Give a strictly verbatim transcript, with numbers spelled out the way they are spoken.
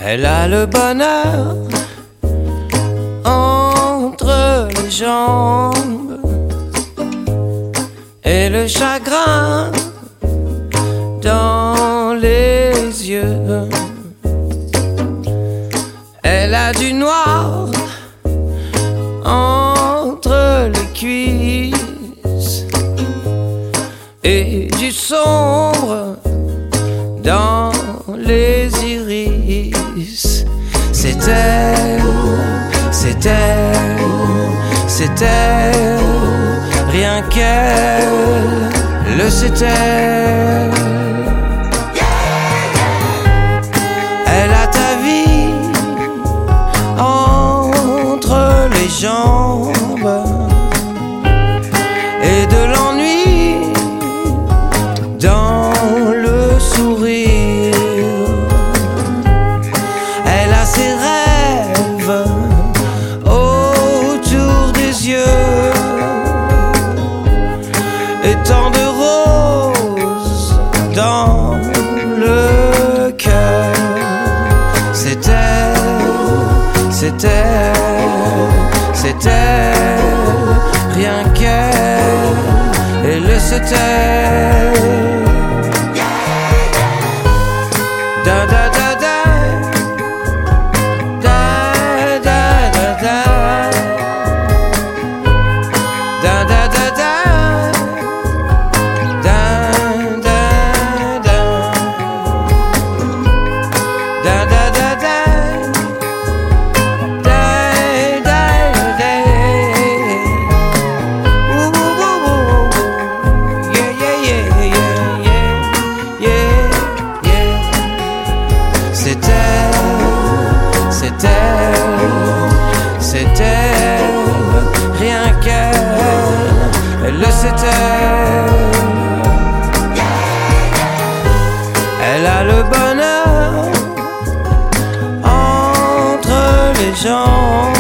Elle a le bonheur entre les jambes et le chagrin dans les yeux. Elle a du noir entre les cuisses et du sombre dans les iris. C'est elle, c'est elle, c'est elle, rien qu'elle, le c'est elle. Elle a ta vie entre les jambes et de l'ennui dans le sourire. Elle a ses rêves autour des yeux et tant de roses dans le cœur. C'est elle, c'est elle, c'est elle, rien qu'elle, et le c'est elle. Da da da da, da da da da, da da da da, da da da, da da da da, da da da, woo woo woo woo, yeah yeah yeah yeah yeah yeah yeah. C'est elle, c'est elle, c'est elle, rien qu'elle, elle le sait elle. Elle a le bonheur entre les jambes